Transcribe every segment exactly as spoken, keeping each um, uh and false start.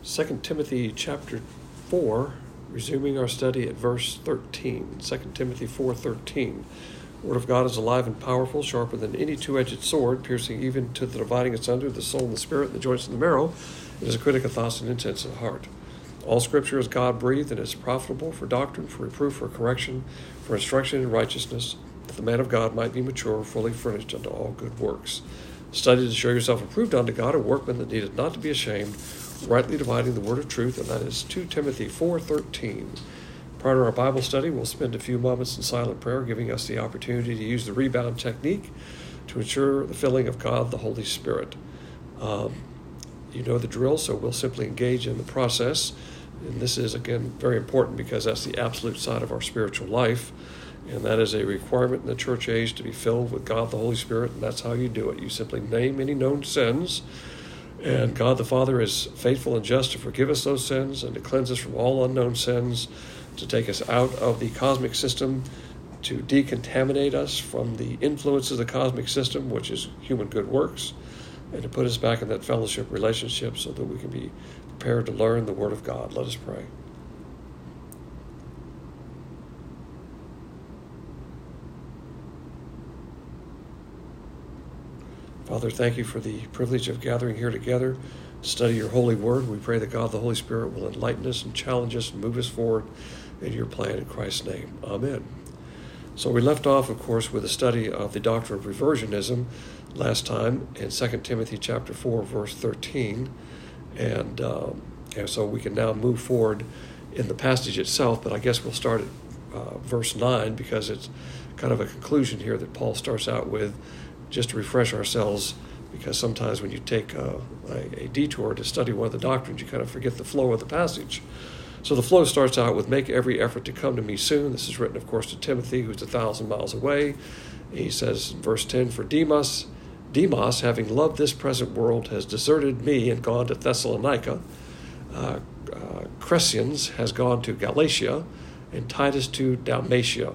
Second Timothy chapter four, resuming our study at verse thirteen. Second Timothy four thirteen. The word of God is alive and powerful, sharper than any two-edged sword, piercing even to the dividing asunder the soul and the spirit, and the joints and the marrow. It is a critic of thoughts and intents of the heart. All Scripture is God-breathed and is profitable for doctrine, for reproof, for correction, for instruction in righteousness, that the man of God might be mature, fully furnished unto all good works. Study to show yourself approved unto God, a workman that needeth not to be ashamed, rightly dividing the word of truth, and that is Second Timothy four thirteen. Prior to our Bible study, we'll spend a few moments in silent prayer, giving us the opportunity to use the rebound technique to ensure the filling of God, the Holy Spirit. Um, you know the drill, so we'll simply engage in the process. And this is, again, very important because that's the absolute side of our spiritual life. And that is a requirement in the church age to be filled with God, the Holy Spirit. And that's how you do it. You simply name any known sins. And God the Father is faithful and just to forgive us those sins and to cleanse us from all unknown sins, to take us out of the cosmic system, to decontaminate us from the influence of the cosmic system, which is human good works, and to put us back in that fellowship relationship so that we can be prepared to learn the Word of God. Let us pray. Father, thank you for the privilege of gathering here together to study your holy word. We pray that God, the Holy Spirit, will enlighten us and challenge us and move us forward in your plan in Christ's name. Amen. So we left off, of course, with a study of the doctrine of reversionism last time in Second Timothy chapter four, verse thirteen. And, um, and so we can now move forward in the passage itself, but I guess we'll start at uh, verse nine because it's kind of a conclusion here that Paul starts out with, just to refresh ourselves, because sometimes when you take uh, a, a detour to study one of the doctrines, you kind of forget the flow of the passage. So the flow starts out with, make every effort to come to me soon. This is written, of course, to Timothy, who's a thousand miles away. He says in verse ten, for Demas, Demas, having loved this present world, has deserted me and gone to Thessalonica. Uh, uh, Crescens has gone to Galatia, and Titus to Dalmatia.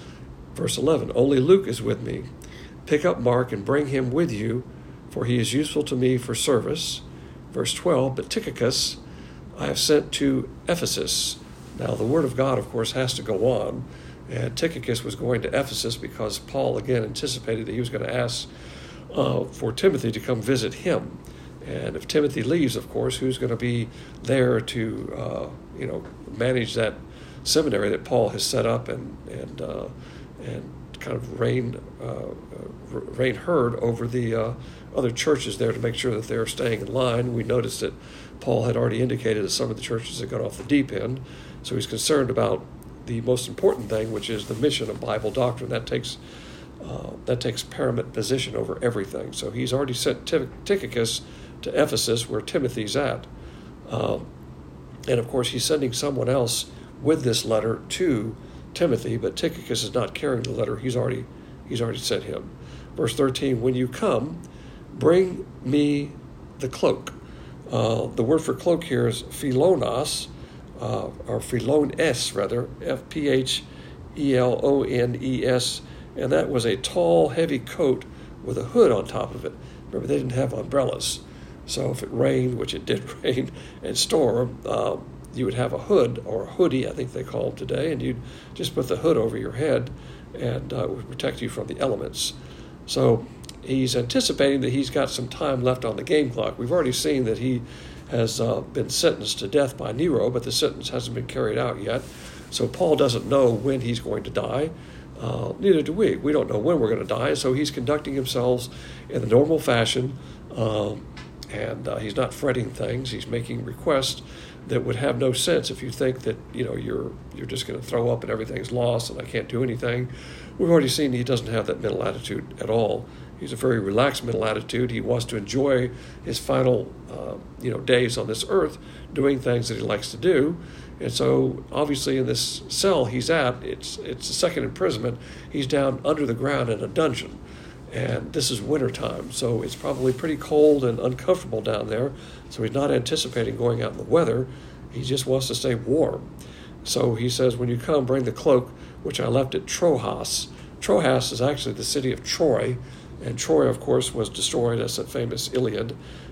Verse eleven, only Luke is with me. Pick up Mark and bring him with you, for he is useful to me for service. Verse twelve, but Tychicus I have sent to Ephesus. Now the word of God, of course, has to go on. And Tychicus was going to Ephesus because Paul, again, anticipated that he was going to ask uh, for Timothy to come visit him. And if Timothy leaves, of course, who's going to be there to, uh, you know, manage that seminary that Paul has set up and and uh, and kind of reign uh, reign herd over the uh, other churches there to make sure that they're staying in line. We noticed that Paul had already indicated that some of the churches had got off the deep end, so he's concerned about the most important thing, which is the mission of Bible doctrine. That takes uh, that takes paramount position over everything. So he's already sent Tychicus to Ephesus, where Timothy's at, um, and of course he's sending someone else with this letter to Timothy, but Tychicus is not carrying the letter. He's already he's already sent him. Verse thirteen, when you come, bring me the cloak. Uh, the word for cloak here is philonos, uh, or philones, rather, F P H E L O N E S, and that was a tall, heavy coat with a hood on top of it. Remember, they didn't have umbrellas, so if it rained, which it did rain and storm, uh, you would have a hood, or a hoodie, I think they call them today, and you'd just put the hood over your head, and uh, it would protect you from the elements. So he's anticipating that he's got some time left on the game clock. We've already seen that he has uh, been sentenced to death by Nero, but the sentence hasn't been carried out yet. So Paul doesn't know when he's going to die. Uh, neither do we. We don't know when we're going to die, so he's conducting himself in the normal fashion, um, and uh, he's not fretting things. He's making requests that would have no sense if you think that, you know, you're you're just going to throw up and everything's lost and I can't do anything. We've already seen he doesn't have that mental attitude at all. He's a very relaxed mental attitude. He wants to enjoy his final, uh, you know, days on this earth, doing things that he likes to do. And so, obviously, in this cell he's at, it's it's a second imprisonment. He's down under the ground in a dungeon, and this is wintertime, so it's probably pretty cold and uncomfortable down there. So he's not anticipating going out in the weather. He just wants to stay warm. So he says, when you come, bring the cloak, which I left at Troas. Troas is actually the city of Troy, and Troy, of course, was destroyed as a famous Iliad.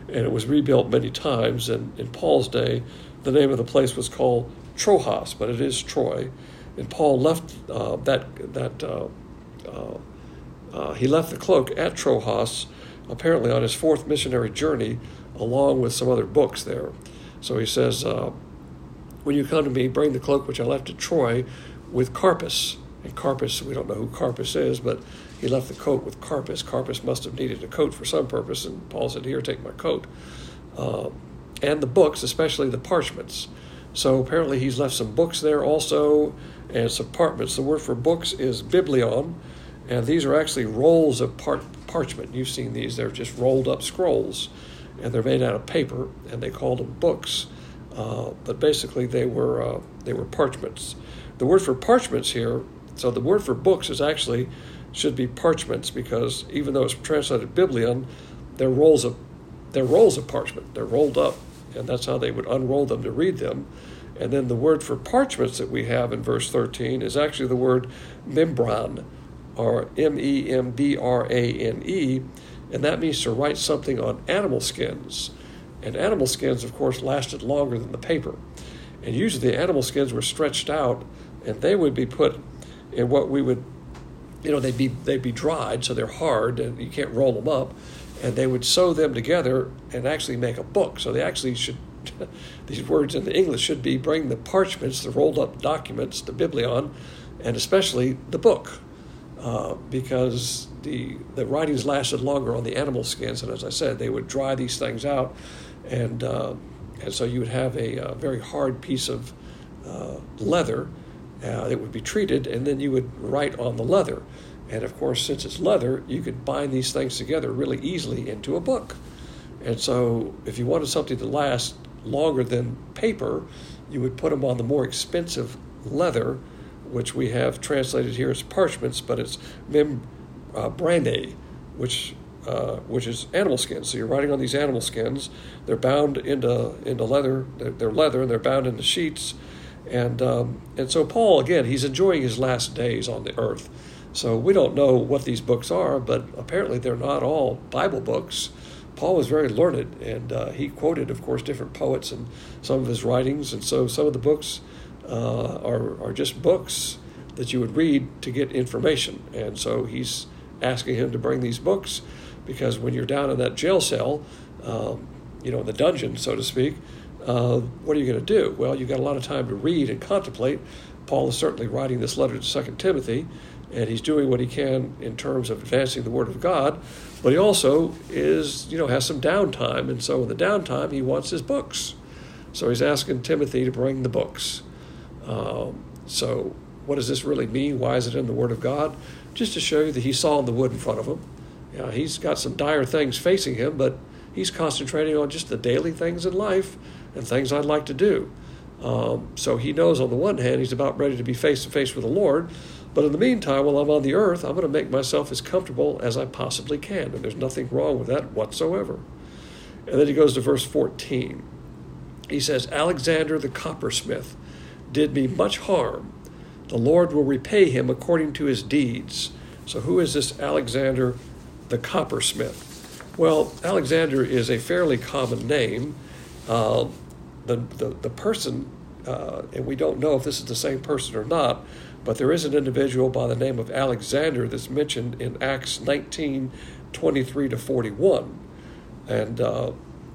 and it was rebuilt many times. And in Paul's day, the name of the place was called Troas, but it is Troy. And Paul left uh, that that uh, uh, uh, he left the cloak at Troas, apparently on his fourth missionary journey, along with some other books there. So he says, uh, "When you come to me, bring the cloak which I left at Troy, with Carpus." And Carpus, we don't know who Carpus is, but he left the coat with Carpus. Carpus must have needed a coat for some purpose, and Paul said, "Here, take my coat." Uh, and the books, especially the parchments. So apparently he's left some books there also, and some parchments. The word for books is biblion, and these are actually rolls of par- parchment. You've seen these. They're just rolled up scrolls, and they're made out of paper, and they called them books. Uh, but basically they were uh, they were parchments. The word for parchments here, so the word for books is actually, should be parchments, because even though it's translated biblion, they're rolls of they're rolls of parchment. They're rolled up, and that's how they would unroll them to read them. And then the word for parchments that we have in verse thirteen is actually the word membran, or M E M B R A N E, and that means to write something on animal skins. And animal skins, of course, lasted longer than the paper. And usually the animal skins were stretched out, and they would be put in what we would, you know, they'd be they'd be dried, so they're hard, and you can't roll them up. And they would sew them together and actually make a book. So they actually should, these words in the English should be, bring the parchments, the rolled up documents, the biblion, and especially the book, uh, because the the writings lasted longer on the animal skins. And as I said, they would dry these things out, and uh, and so you would have a, a very hard piece of uh, leather uh, that would be treated, and then you would write on the leather. And of course, since it's leather, you could bind these things together really easily into a book. And so if you wanted something to last longer than paper, you would put them on the more expensive leather, which we have translated here as parchments, but it's membrane, which uh, which is animal skins. So you're writing on these animal skins. They're bound into into leather. They're, they're leather, and they're bound into sheets. And um, and so Paul, again, he's enjoying his last days on the earth. So we don't know what these books are, but apparently they're not all Bible books. Paul was very learned, and uh, he quoted, of course, different poets in some of his writings. And so some of the books uh, are, are just books that you would read to get information. And so he's asking him to bring these books, because when you're down in that jail cell, um, you know, in the dungeon, so to speak, uh, what are you going to do? Well, you've got a lot of time to read and contemplate. Paul is certainly writing this letter to Second Timothy, and he's doing what he can in terms of advancing the Word of God, but he also is, you know, has some downtime, and so in the downtime, he wants his books. So he's asking Timothy to bring the books. Um, so what does this really mean? Why is it in the Word of God? Just to show you that he's sawing the wood in front of him. Yeah, he's got some dire things facing him, but he's concentrating on just the daily things in life and things I'd like to do. Um, so he knows on the one hand he's about ready to be face to face with the Lord, but in the meantime, while I'm on the earth, I'm going to make myself as comfortable as I possibly can, and there's nothing wrong with that whatsoever. And then he goes to verse fourteen. He says, Alexander the coppersmith did me much harm. The Lord will repay him according to his deeds. So who is this Alexander the coppersmith? Well, Alexander is a fairly common name. Uh, the, the, the person, uh, and we don't know if this is the same person or not, but there is an individual by the name of Alexander that's mentioned in Acts nineteen, twenty-three to forty-one. And uh,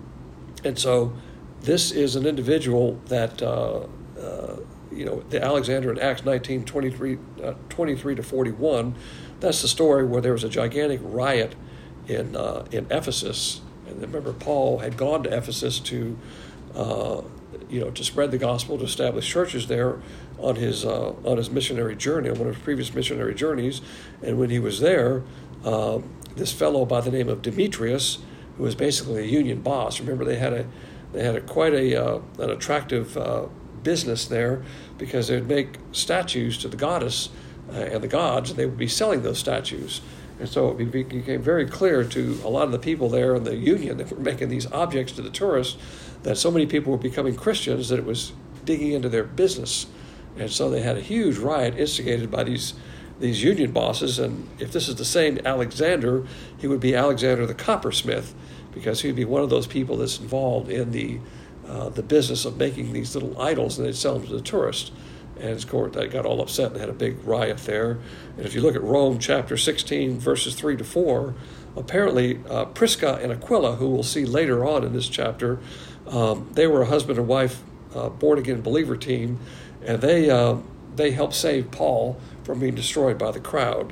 and so this is an individual that, uh, uh, you know, the Alexander in Acts nineteen, twenty-three, uh, twenty-three to forty-one, that's the story where there was a gigantic riot in uh, in Ephesus. And remember, Paul had gone to Ephesus to, uh, you know, to spread the gospel, to establish churches there on his uh, on his missionary journey, on one of his previous missionary journeys. And when he was there, uh, this fellow by the name of Demetrius, who was basically a union boss. Remember, they had a they had a quite a uh, an attractive uh, business there, because they'd make statues to the goddess uh, and the gods, and they would be selling those statues. And so it became very clear to a lot of the people there in the union that were making these objects to the tourists that so many people were becoming Christians that it was digging into their business. And so they had a huge riot instigated by these these union bosses. And if this is the same Alexander, he would be Alexander the coppersmith. because he'd be one of those people that's involved in the uh, the business of making these little idols, and they'd sell them to the tourists. And of course, they got all upset and had a big riot there. And if you look at Rome chapter sixteen, verses three to four, apparently uh, Prisca and Aquila, who we'll see later on in this chapter, um, they were a husband and wife uh, born-again believer team, and they uh, they helped save Paul from being destroyed by the crowd.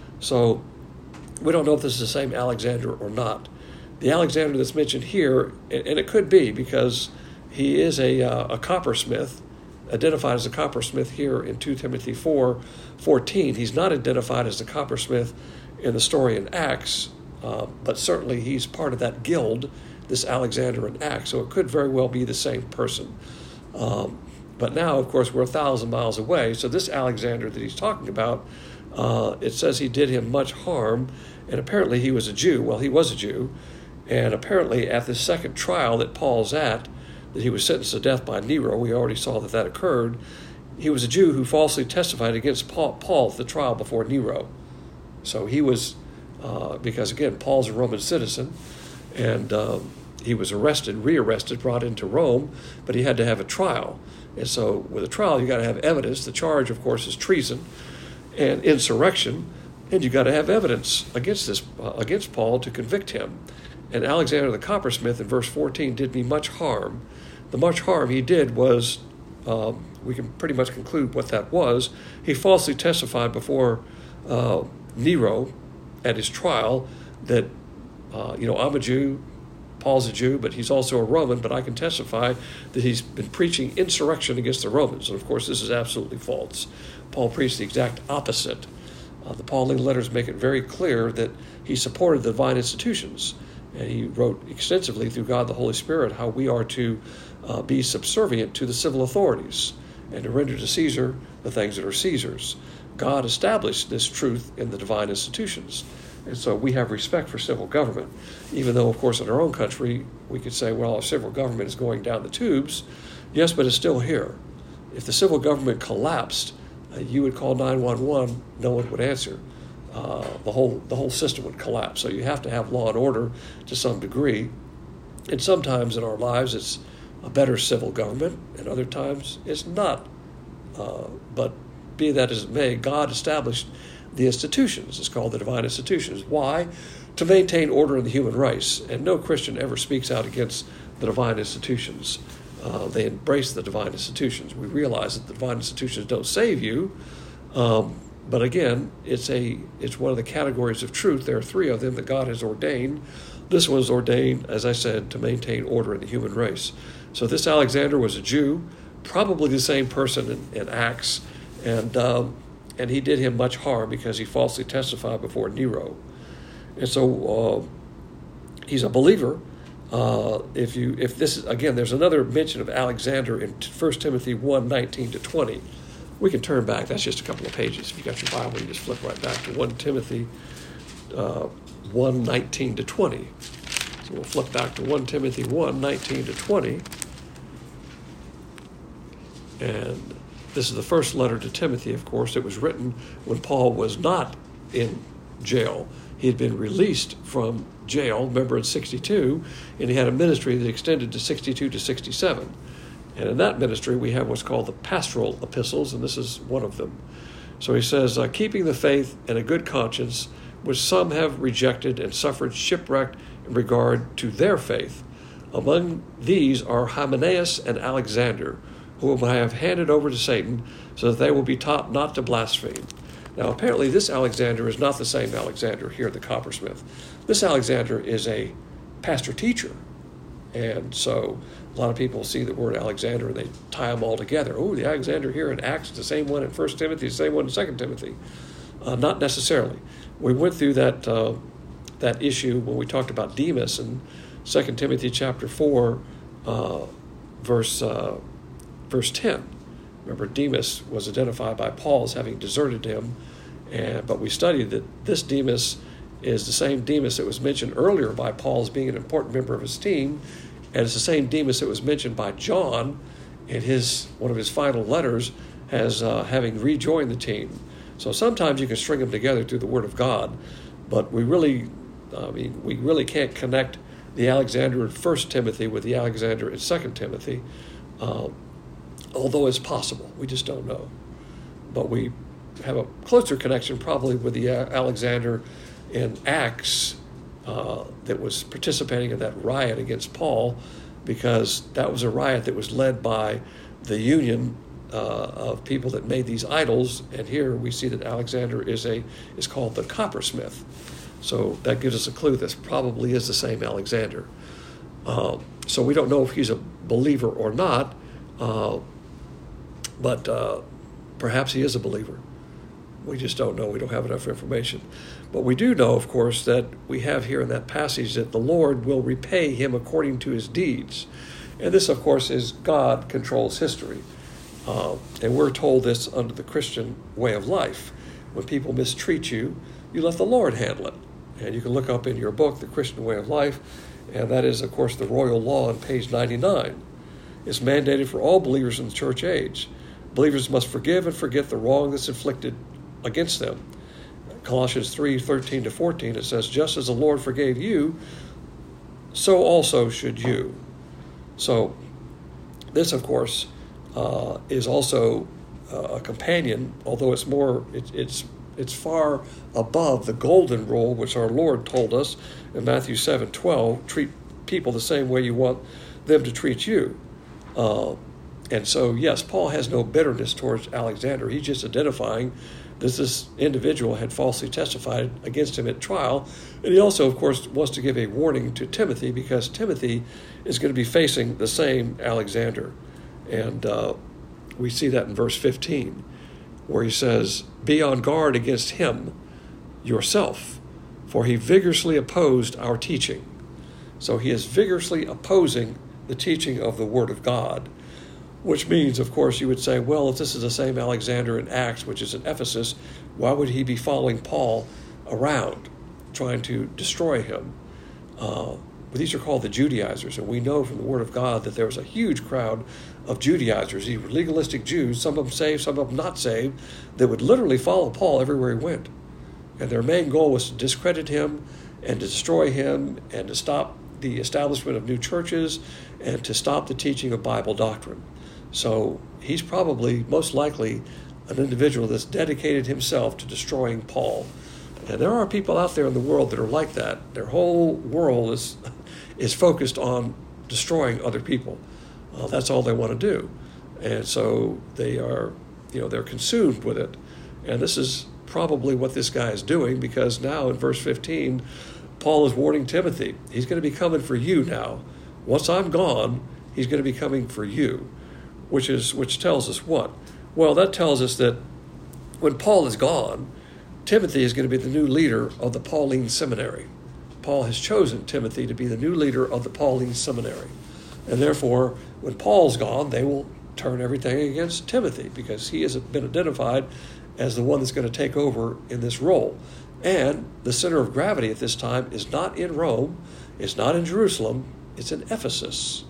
So we don't know if this is the same Alexander or not. The Alexander that's mentioned here, and it could be because he is a, uh, a coppersmith, identified as a coppersmith here in Second Timothy four fourteen. He's not identified as the coppersmith in the story in Acts, uh, but certainly he's part of that guild, this Alexander in Acts, so it could very well be the same person. Um, but now, of course, we're a thousand miles away, so this Alexander that he's talking about, uh, it says he did him much harm, and apparently he was a Jew. Well, he was a Jew, and apparently at the second trial that Paul's at, that he was sentenced to death by Nero, we already saw that that occurred, he was a Jew who falsely testified against Paul, Paul at the trial before Nero. So he was, uh, because again, Paul's a Roman citizen, and um, he was arrested, rearrested, brought into Rome, but he had to have a trial. And so with a trial, you got to have evidence. The charge, of course, is treason and insurrection, and you got to have evidence against this, uh, against Paul to convict him. And Alexander the coppersmith in verse fourteen did me much harm. The much harm he did was, um, we can pretty much conclude what that was. He falsely testified before uh, Nero at his trial that, uh, you know, I'm a Jew, Paul's a Jew, but he's also a Roman, but I can testify that he's been preaching insurrection against the Romans. And of course, this is absolutely false. Paul preached the exact opposite. Uh, the Pauline letters make it very clear that he supported the divine institutions. And he wrote extensively through God the Holy Spirit how we are to uh, be subservient to the civil authorities and to render to Caesar the things that are Caesar's. God established this truth in the divine institutions. And so we have respect for civil government, even though, of course, in our own country, we could say, well, our civil government is going down the tubes. Yes, but it's still here. If the civil government collapsed, uh, you would call nine one one, no one would answer. Uh, the whole the whole system would collapse. So you have to have law and order to some degree. And sometimes in our lives it's a better civil government, and other times it's not. Uh, but be that as it may, God established the institutions. It's called the divine institutions. Why? To maintain order in the human race. And no Christian ever speaks out against the divine institutions. Uh, they embrace the divine institutions. We realize that the divine institutions don't save you. Um, But again, it's a it's one of the categories of truth. There are three of them that God has ordained. This was ordained, as I said, to maintain order in the human race. So this Alexander was a Jew, probably the same person in, in Acts, and um, and he did him much harm because he falsely testified before Nero. And so uh, he's a believer. Uh, if you if this is again, there's another mention of Alexander in First Timothy one, nineteen to twenty. We can turn back. That's just a couple of pages. If you got your Bible, you just flip right back to First Timothy uh, one, nineteen to twenty. So we'll flip back to First Timothy one, nineteen to twenty. And this is the first letter to Timothy, of course. It was written when Paul was not in jail. He had been released from jail, remember, in sixty-two, and he had a ministry that extended to sixty-two to sixty-seven. And in that ministry, we have what's called the pastoral epistles, and this is one of them. So he says, uh, keeping the faith and a good conscience, which some have rejected and suffered shipwreck in regard to their faith. Among these are Hymenaeus and Alexander, whom I have handed over to Satan, so that they will be taught not to blaspheme. Now, apparently this Alexander is not the same Alexander here, the coppersmith. This Alexander is a pastor-teacher. And so a lot of people see the word Alexander and they tie them all together. Oh, the Alexander here in Acts is the same one in First Timothy, the same one in Second Timothy. Uh, not necessarily. We went through that uh, that issue when we talked about Demas in Second Timothy chapter four, uh, verse uh, verse ten. Remember, Demas was identified by Paul as having deserted him, and but we studied that this Demas is the same Demas that was mentioned earlier by Paul as being an important member of his team, and it's the same Demas that was mentioned by John in his one of his final letters as uh, having rejoined the team. So sometimes you can string them together through the Word of God, but we really, I mean, we really can't connect the Alexander in First Timothy with the Alexander in Second Timothy, uh, although it's possible. We just don't know. But we have a closer connection probably with the Alexander in Acts uh, that was participating in that riot against Paul, because that was a riot that was led by the union uh, of people that made these idols. And here we see that Alexander is a is called the coppersmith. So that gives us a clue this probably is the same Alexander. Uh, so we don't know if he's a believer or not, uh, but uh, perhaps he is a believer. We just don't know. We don't have enough information. But we do know, of course, that we have here in that passage that the Lord will repay him according to his deeds. And this, of course, is God controls history. Uh, and we're told this under the Christian way of life. When people mistreat you, you let the Lord handle it. And you can look up in your book, The Christian Way of Life, and that is, of course, the royal law on page ninety-nine. It's mandated for all believers in the church age. Believers must forgive and forget the wrong that's inflicted against them. Colossians three, thirteen to fourteen, it says, just as the Lord forgave you, so also should you. So this, of course, uh, is also uh, a companion, although it's more, it, it's it's far above the golden rule, which our Lord told us in Matthew seven twelve, treat people the same way you want them to treat you. Uh, and so, yes, Paul has no bitterness towards Alexander. He's just identifying that this individual had falsely testified against him at trial. And he also, of course, wants to give a warning to Timothy, because Timothy is going to be facing the same Alexander. And uh, we see that in verse fifteen, where he says, be on guard against him yourself, for he vigorously opposed our teaching. So he is vigorously opposing the teaching of the Word of God, which means, of course, you would say, well, if this is the same Alexander in Acts, which is in Ephesus, why would he be following Paul around, trying to destroy him? Uh, but these are called the Judaizers, and we know from the Word of God that there was a huge crowd of Judaizers. These were legalistic Jews, some of them saved, some of them not saved, that would literally follow Paul everywhere he went. And their main goal was to discredit him and to destroy him and to stop the establishment of new churches and to stop the teaching of Bible doctrine. So he's probably, most likely, an individual that's dedicated himself to destroying Paul. And there are people out there in the world that are like that. Their whole world is is focused on destroying other people. Uh, that's all they want to do. And so they are, you know, they're consumed with it. And this is probably what this guy is doing, because now in verse fifteen, Paul is warning Timothy. He's going to be coming for you now. Once I'm gone, he's going to be coming for you. Which is which tells us what? Well, that tells us that when Paul is gone, Timothy is going to be the new leader of the Pauline Seminary. Paul has chosen Timothy to be the new leader of the Pauline Seminary. And therefore, when Paul's gone, they will turn everything against Timothy, because he has been identified as the one that's going to take over in this role. And the center of gravity at this time is not in Rome, it's not in Jerusalem, it's in Ephesus.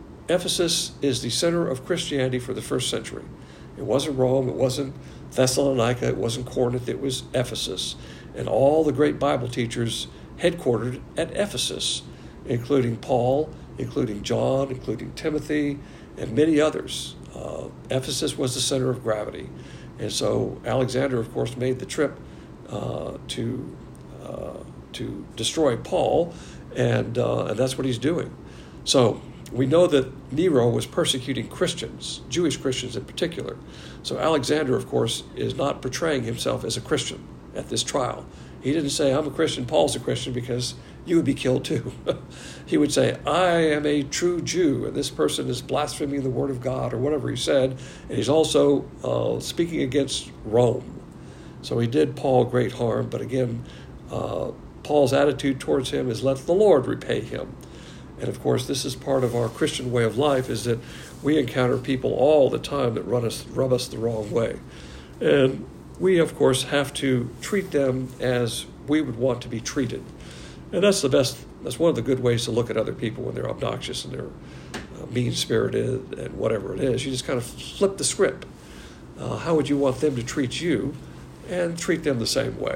Ephesus is the center of Christianity for the first century. It wasn't Rome, it wasn't Thessalonica, it wasn't Corinth, it was Ephesus. And all the great Bible teachers headquartered at Ephesus, including Paul, including John, including Timothy, and many others. Uh, Ephesus was the center of gravity. And so Alexander, of course, made the trip uh, to uh, to destroy Paul, and, uh, and that's what he's doing. So we know that Nero was persecuting Christians, Jewish Christians in particular. So Alexander, of course, is not portraying himself as a Christian at this trial. He didn't say, I'm a Christian, Paul's a Christian, because you would be killed too. He would say, I am a true Jew, and this person is blaspheming the word of God, or whatever he said, and he's also uh, speaking against Rome. So he did Paul great harm, but again, uh, Paul's attitude towards him is let the Lord repay him. And of course, this is part of our Christian way of life, is that we encounter people all the time that run us, rub us the wrong way. And we, of course, have to treat them as we would want to be treated. And that's the best, that's one of the good ways to look at other people when they're obnoxious and they're uh, mean-spirited and whatever it is. You just kind of flip the script. Uh, how would you want them to treat you? And treat them the same way.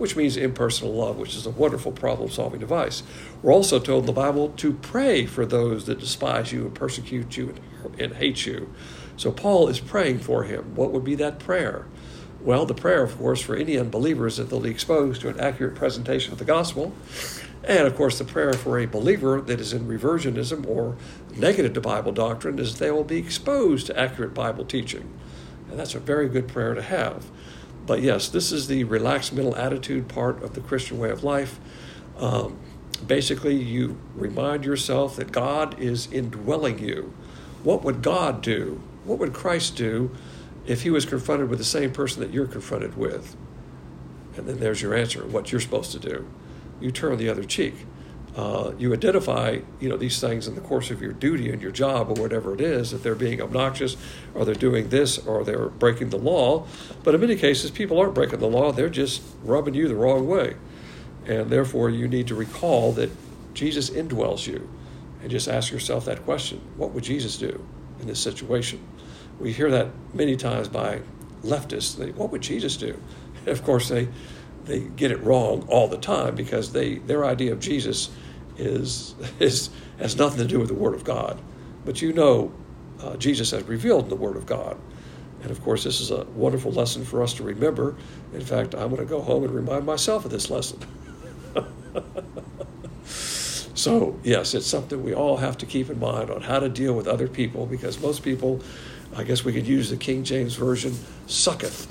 which means impersonal love, which is a wonderful problem-solving device. We're also told in the Bible to pray for those that despise you and persecute you and, and hate you. So Paul is praying for him. What would be that prayer? Well, the prayer, of course, for any unbeliever is that they'll be exposed to an accurate presentation of the gospel. And, of course, the prayer for a believer that is in reversionism or negative to Bible doctrine is they will be exposed to accurate Bible teaching. And that's a very good prayer to have. But, yes, this is the relaxed mental attitude part of the Christian way of life. Um, basically, you remind yourself that God is indwelling you. What would God do? What would Christ do if he was confronted with the same person that you're confronted with? And then there's your answer, what you're supposed to do. You turn the other cheek. Uh, you identify, you know, these things in the course of your duty and your job or whatever it is, that they're being obnoxious or they're doing this or they're breaking the law. But in many cases, people aren't breaking the law. They're just rubbing you the wrong way. And therefore, you need to recall that Jesus indwells you. And just ask yourself that question. What would Jesus do in this situation? We hear that many times by leftists. They, what would Jesus do? And of course, they they get it wrong all the time because they their idea of Jesus is is has nothing to do with the Word of God. But you know, uh, Jesus has revealed in the Word of God. And of course, this is a wonderful lesson for us to remember. In fact, I'm going to go home and remind myself of this lesson. So, yes, it's something we all have to keep in mind on how to deal with other people, because most people, I guess we could use the King James Version, sucketh.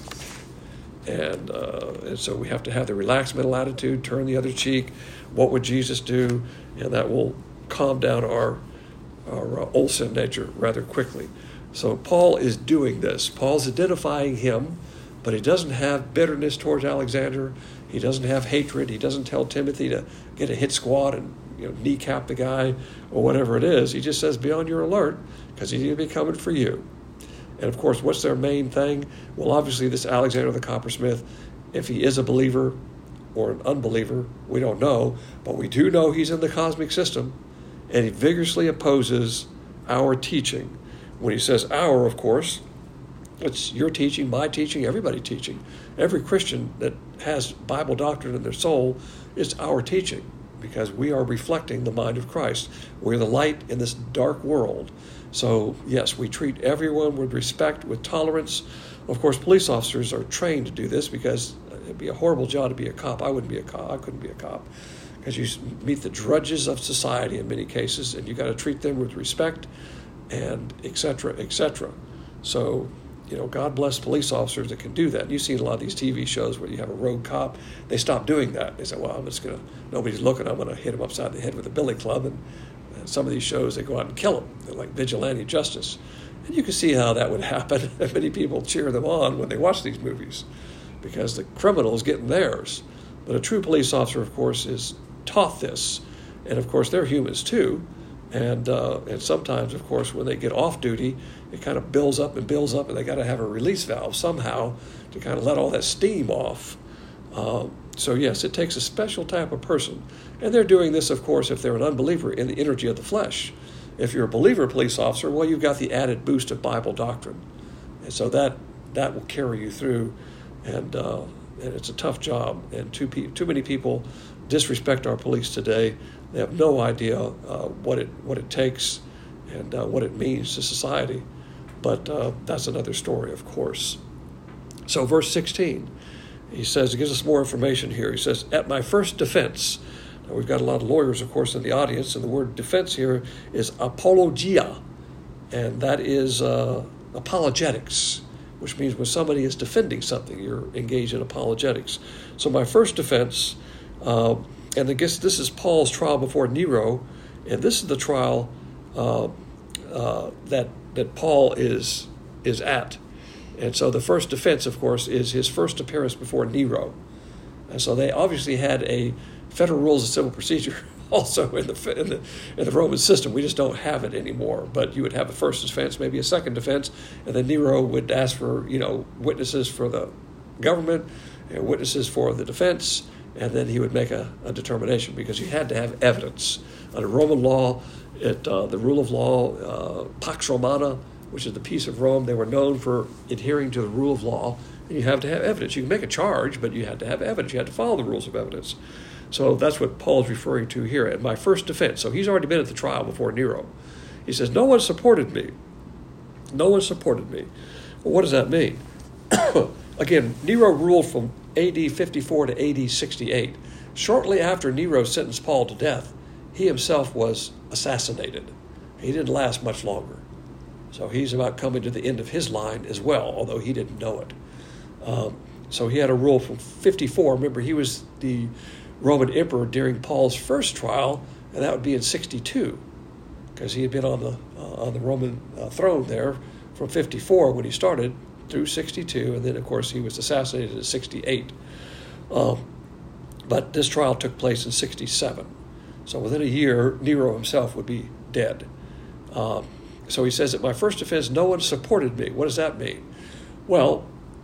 And, uh, and so we have to have the relaxed mental attitude, turn the other cheek. What would Jesus do? And that will calm down our, our uh, old sin nature rather quickly. So Paul is doing this. Paul's identifying him, but he doesn't have bitterness towards Alexander. He doesn't have hatred. He doesn't tell Timothy to get a hit squad and, you know, kneecap the guy or whatever it is. He just says, be on your alert, because he's going to be coming for you. And, of course, what's their main thing? Well, obviously, this Alexander the coppersmith, if he is a believer or an unbeliever, we don't know. But we do know he's in the cosmic system, and he vigorously opposes our teaching. When he says our, of course, it's your teaching, my teaching, everybody teaching. Every Christian that has Bible doctrine in their soul is our teaching, because we are reflecting the mind of Christ. We're the light in this dark world. So, yes, we treat everyone with respect, with tolerance. Of course, police officers are trained to do this, because it'd be a horrible job to be a cop. I wouldn't be a cop. I couldn't be a cop, because you meet the drudges of society in many cases, and you got to treat them with respect, and et cetera, et cetera. So, you know, God bless police officers that can do that. You see a lot of these T V shows where you have a rogue cop. They stop doing that. They say, well, I'm just going to, nobody's looking. I'm going to hit him upside the head with a billy club. And, and some of these shows, they go out and kill him. They're like vigilante justice. And you can see how that would happen. Many people cheer them on when they watch these movies, because the criminal is getting theirs. But a true police officer, of course, is taught this. And, of course, they're humans too. And uh, and sometimes, of course, when they get off duty, it kind of builds up and builds up, and they got to have a release valve somehow to kind of let all that steam off. Uh, so, yes, it takes a special type of person. And they're doing this, of course, if they're an unbeliever in the energy of the flesh. If you're a believer police officer, well, you've got the added boost of Bible doctrine. And so that that will carry you through. And, uh, and it's a tough job. And too, pe- too many people disrespect our police today. They have no idea uh, what it what it takes and uh, what it means to society. But uh, that's another story, of course. So verse sixteen, he says, he gives us more information here. He says, at my first defense. Now, we've got a lot of lawyers, of course, in the audience, and the word defense here is apologia, and that is uh, apologetics, which means when somebody is defending something, you're engaged in apologetics. So my first defense, uh, and I guess this is Paul's trial before Nero, and this is the trial uh, uh, that that Paul is is at. And so the first defense, of course, is his first appearance before Nero. And so they obviously had a federal rules of civil procedure also in the in the in the Roman system. We just don't have it anymore. But you would have a first defense, maybe a second defense, and then Nero would ask for, you know, witnesses for the government and witnesses for the defense, and then he would make a, a determination, because you had to have evidence. Under Roman law, it uh, the rule of law, uh, Pax Romana, which is the peace of Rome. They were known for adhering to the rule of law, and you have to have evidence. You can make a charge, but you had to have evidence. You had to follow the rules of evidence. So that's what Paul's referring to here. At my first defense, so he's already been at the trial before Nero. He says, no one supported me. No one supported me. Well, what does that mean? Again, Nero ruled from A D fifty-four to A D sixty-eight. Shortly after Nero sentenced Paul to death, he himself was assassinated. He didn't last much longer. So he's about coming to the end of his line as well, although he didn't know it. Um, so he had a rule from fifty-four. Remember, he was the Roman emperor during Paul's first trial, and that would be in sixty-two, because he had been on the uh, on the Roman uh, throne there from fifty-four when he started through sixty-two, and then, of course, he was assassinated in sixty-eight. Um, but this trial took place in sixty-seven. So within a year, Nero himself would be dead. Um, so he says, at my first offense, no one supported me. What does that mean? Well,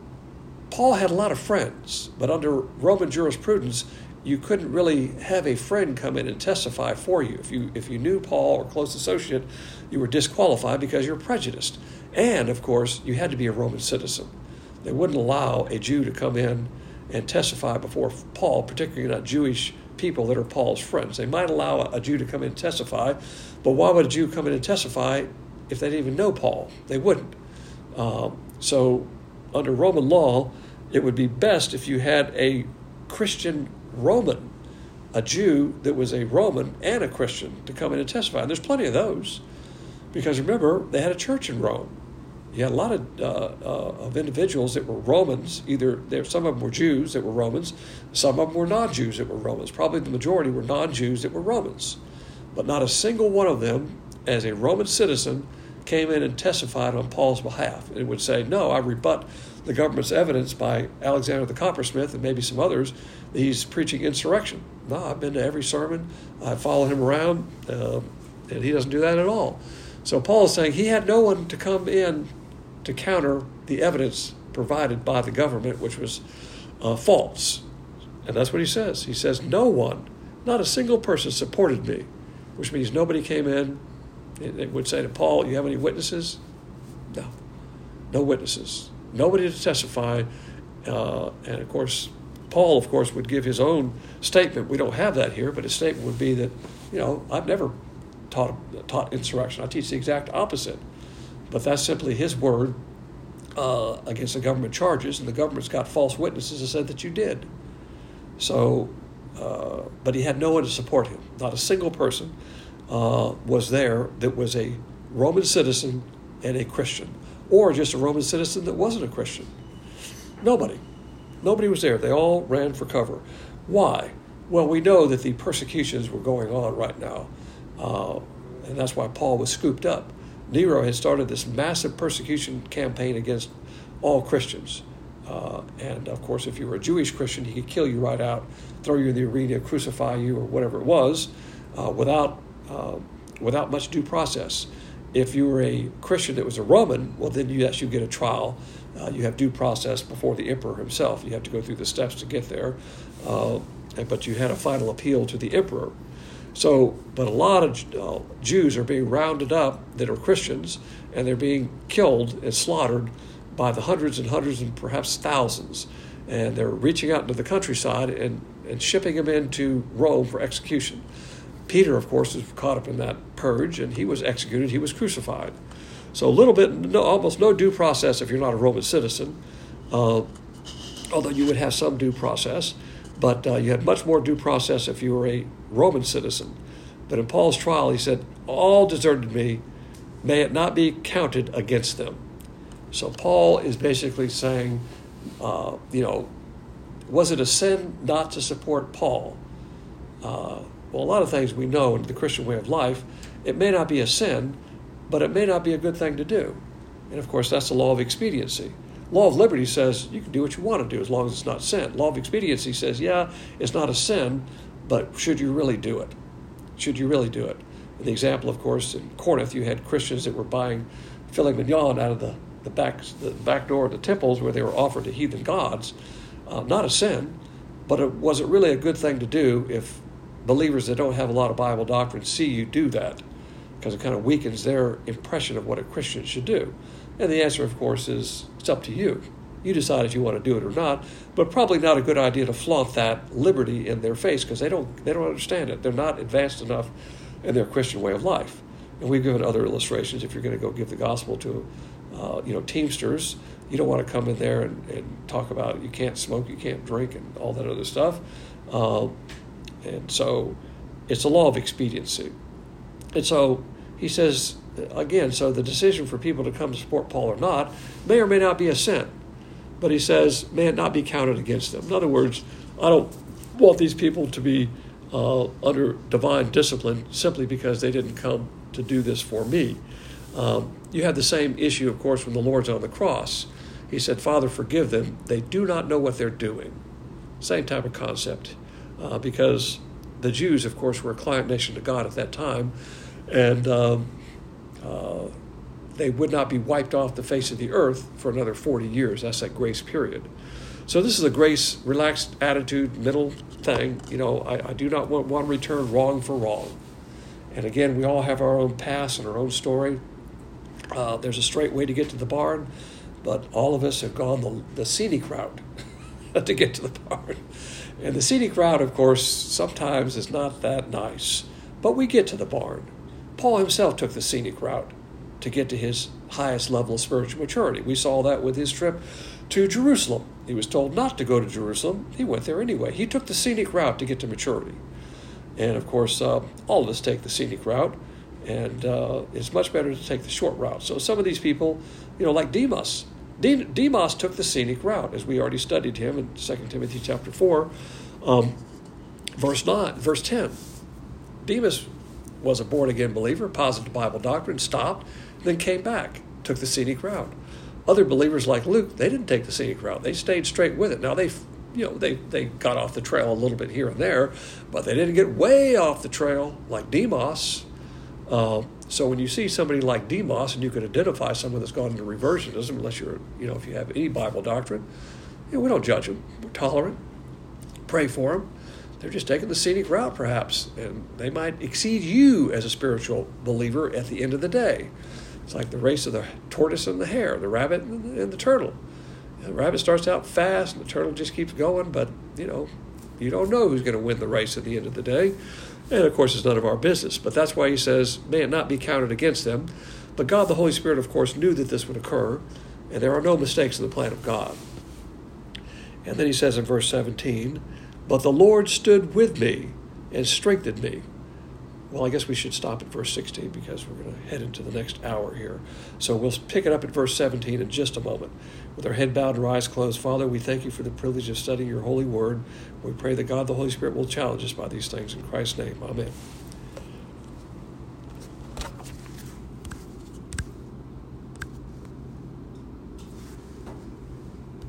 Paul had a lot of friends, but under Roman jurisprudence, you couldn't really have a friend come in and testify for you. If you if you knew Paul or close associate, you were disqualified because you're prejudiced. And, of course, you had to be a Roman citizen. They wouldn't allow a Jew to come in and testify before Paul, particularly not Jewish people that are Paul's friends. They might allow a Jew to come in and testify, but why would a Jew come in and testify if they didn't even know Paul? They wouldn't. Um, so under Roman law, it would be best if you had a Christian Roman, a Jew that was a Roman and a Christian, to come in and testify. And there's plenty of those, because remember, they had a church in Rome. You had a lot of uh, uh, of individuals that were Romans. Either there, some of them were Jews that were Romans, some of them were non-Jews that were Romans. Probably the majority were non-Jews that were Romans, but not a single one of them, as a Roman citizen, came in and testified on Paul's behalf. It would say, no, I rebut the government's evidence by Alexander the Coppersmith and maybe some others that he's preaching insurrection. No, I've been to every sermon. I follow him around, uh, and he doesn't do that at all. So Paul is saying he had no one to come in to counter the evidence provided by the government, which was uh, false. And that's what he says. He says, no one, not a single person supported me, which means nobody came in. It would say to Paul, you have any witnesses? No. No witnesses. Nobody to testify. Uh, and, of course, Paul, of course, would give his own statement. We don't have that here, but his statement would be that, you know, I've never taught, taught insurrection. I teach the exact opposite. But that's simply his word uh, against the government charges, and the government's got false witnesses that said that you did. So, uh, but he had no one to support him. Not a single person uh, was there that was a Roman citizen and a Christian, or just a Roman citizen that wasn't a Christian. Nobody. Nobody was there. They all ran for cover. Why? Well, we know that the persecutions were going on right now, uh, and that's why Paul was scooped up. Nero had started this massive persecution campaign against all Christians. Uh, and, of course, if you were a Jewish Christian, he could kill you right out, throw you in the arena, crucify you, or whatever it was, uh, without uh, without much due process. If you were a Christian that was a Roman, well, then you, yes, you get a trial. Uh, you have due process before the emperor himself. You have to go through the steps to get there. Uh, but you had a final appeal to the emperor. So, but a lot of uh, Jews are being rounded up that are Christians, and they're being killed and slaughtered by the hundreds and hundreds and perhaps thousands. And they're reaching out into the countryside and, and shipping them into Rome for execution. Peter, of course, was caught up in that purge, and he was executed. He was crucified. So a little bit, no, almost no due process if you're not a Roman citizen, uh, although you would have some due process. But uh, you had much more due process if you were a Roman citizen. But in Paul's trial, he said, all deserted me, may it not be counted against them. So Paul is basically saying, uh, you know, was it a sin not to support Paul? Uh, well, a lot of things we know in the Christian way of life, it may not be a sin, but it may not be a good thing to do. And, of course, that's the law of expediency. Law of liberty says you can do what you want to do as long as it's not sin. Law of expediency says, yeah, it's not a sin, but should you really do it? Should you really do it? And the example, of course, in Corinth, you had Christians that were buying filet mignon out of the, the, back, the back door of the temples where they were offered to heathen gods. Uh, not a sin, but it wasn't really a good thing to do if believers that don't have a lot of Bible doctrine see you do that. because it kind of weakens their impression of what a Christian should do. And the answer, of course, is it's up to you. You decide if you want to do it or not, but probably not a good idea to flaunt that liberty in their face because they don't they don't understand it. They're not advanced enough in their Christian way of life. And we've given other illustrations. If you're going to go give the gospel to, uh, you know, Teamsters, you don't want to come in there and, and talk about you can't smoke, you can't drink, and all that other stuff. Uh, and so it's a law of expediency. And so he says, again, so the decision for people to come to support Paul or not may or may not be a sin. But he says, may it not be counted against them. In other words, I don't want these people to be uh, under divine discipline simply because they didn't come to do this for me. Um, you have the same issue, of course, when the Lord's on the cross. He said, Father, forgive them. They do not know what they're doing. Same type of concept. Uh, because the Jews, of course, were a client nation to God at that time. And um, uh, they would not be wiped off the face of the earth for another forty years. That's that grace period. So this is a grace, relaxed attitude, middle thing. You know, I, I do not want one return wrong for wrong. And again, we all have our own past and our own story. Uh, there's a straight way to get to the barn, but all of us have gone the, the scenic route to get to the barn. And the scenic route, of course, sometimes is not that nice, but we get to the barn. Paul himself took the scenic route to get to his highest level of spiritual maturity. We saw that with his trip to Jerusalem. He was told not to go to Jerusalem. He went there anyway. He took the scenic route to get to maturity. And, of course, uh, all of us take the scenic route, and uh, it's much better to take the short route. So some of these people, you know, like Demas. De- Demas took the scenic route, as we already studied him in Second Timothy chapter four, um, verse nine, verse ten. Demas was a born-again believer, positive Bible doctrine, stopped, then came back, took the scenic route. Other believers like Luke, they didn't take the scenic route. They stayed straight with it. Now, they you know, they, they got off the trail a little bit here and there, but they didn't get way off the trail like Demas. Uh, so when you see somebody like Demas, and you can identify someone that's gone into reversionism, unless you're, you know, if you have any Bible doctrine, you know, we don't judge them. We're tolerant. Pray for them. They're just taking the scenic route, perhaps, and they might exceed you as a spiritual believer at the end of the day. It's like the race of the tortoise and the hare, the rabbit and the, and the turtle. The rabbit starts out fast, and the turtle just keeps going, but, you know, you don't know who's going to win the race at the end of the day. And, of course, it's none of our business. But that's why he says, may it not be counted against them. But God, the Holy Spirit, of course, knew that this would occur, and there are no mistakes in the plan of God. And then he says in verse seventeen, but the Lord stood with me and strengthened me. Well, I guess we should stop at verse sixteen because we're going to head into the next hour here. So we'll pick it up at verse seventeen in just a moment. With our head bowed and our eyes closed, Father, we thank you for the privilege of studying your holy word. We pray that God, the Holy Spirit, will challenge us by these things. In Christ's name, amen.